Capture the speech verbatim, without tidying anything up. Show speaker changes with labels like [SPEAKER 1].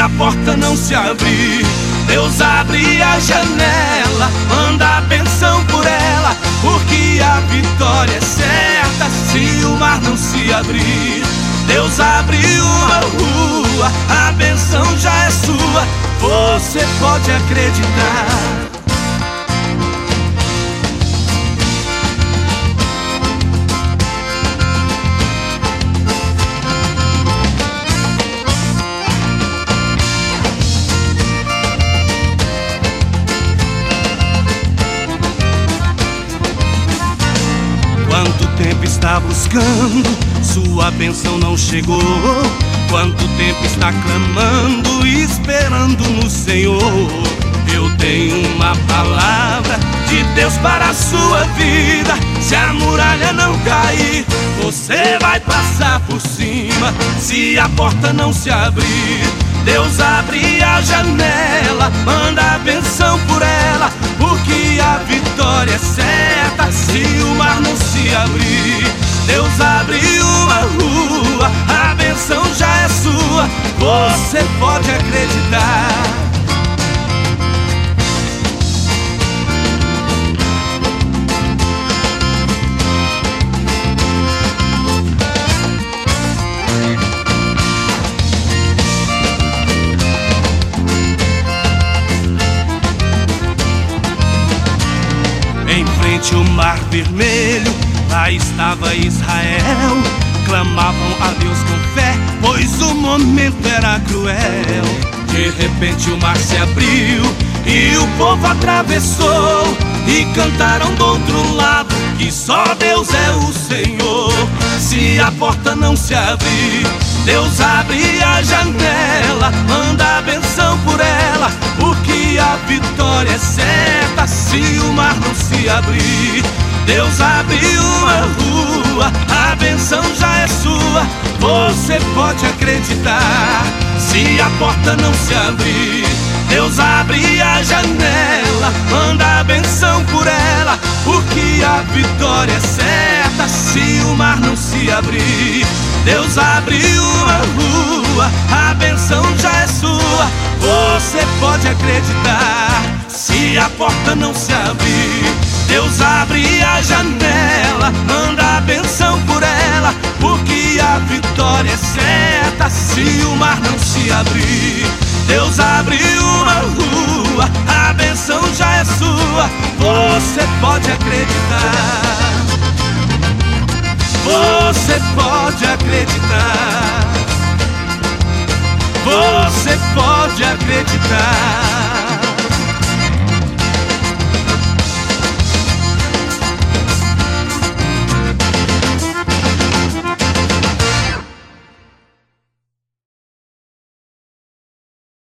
[SPEAKER 1] a porta não se abrir, Deus abre a janela, manda a bênção por ela, porque a vitória é certa. Se o mar não se abrir, Deus abre uma rua, a bênção já é sua, você pode acreditar. Quanto tempo está buscando, sua bênção não chegou? Quanto tempo está clamando, esperando no Senhor? Eu tenho uma palavra de Deus para a sua vida. Se a muralha não cair, você vai passar por cima. Se a porta não se abrir, Deus abre a janela, manda a bênção por ela, porque a vitória é certa. Se o mar não se abrir, Deus abre uma rua, a bênção já é sua, você pode acreditar. Em frente ao Mar Vermelho, lá estava Israel. Clamavam a Deus com fé, pois o momento era cruel. De repente o mar se abriu e o povo atravessou, e cantaram do outro lado que só Deus é o Senhor. Se a porta não se abrir, Deus abre a janela, manda a bênção por ela, porque a vitória é certa. Se o mar não se abrir, Deus abre uma rua, a bênção já é sua, você pode acreditar. Se a porta não se abrir, Deus abre a janela, manda a bênção por ela, porque a vitória é certa. Se o mar não se abrir, Deus abre uma rua, a bênção já é sua, você pode acreditar. Se a porta não se abrir, Deus abre a janela, manda a bênção por ela, porque a vitória é certa. Se o mar não se abrir, Deus abre uma rua, a bênção já é sua, você pode acreditar. Você pode acreditar. Você pode acreditar.